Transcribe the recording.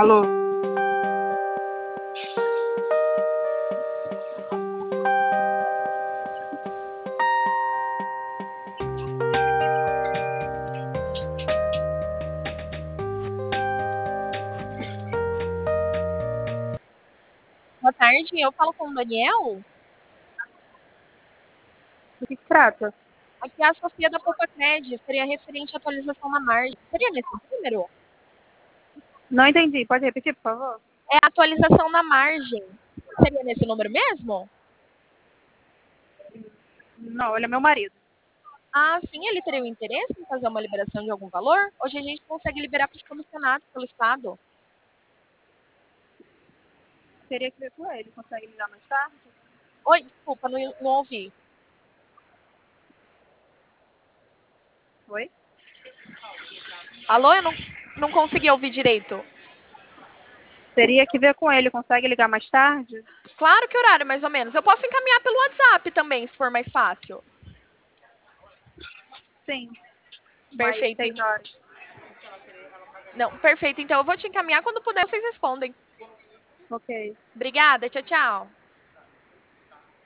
Alô? Boa tarde, eu falo com o Daniel. Do que se trata? Aqui é a Sofia da Poucacred, seria referente à atualização na margem. Seria nesse número? Não entendi. Pode repetir, por favor? É a atualização na margem. Seria nesse número mesmo? Não, ele é meu marido. Ah, sim, ele teria o interesse em fazer uma liberação de algum valor? Hoje a gente consegue liberar para os comissionados pelo Estado. Teria que ver com ele. Consegue ligar mais tarde? Oi, desculpa, não ouvi. Oi? Alô, eu não consegui ouvir direito. Teria que ver com ele. Consegue ligar mais tarde? Claro que horário, mais ou menos. Eu posso encaminhar pelo WhatsApp também, se for mais fácil. Sim. Mais Perfeito. 6 horas. Não, perfeito. Então eu vou te encaminhar quando puder, vocês respondem. Ok. Obrigada, tchau, tchau.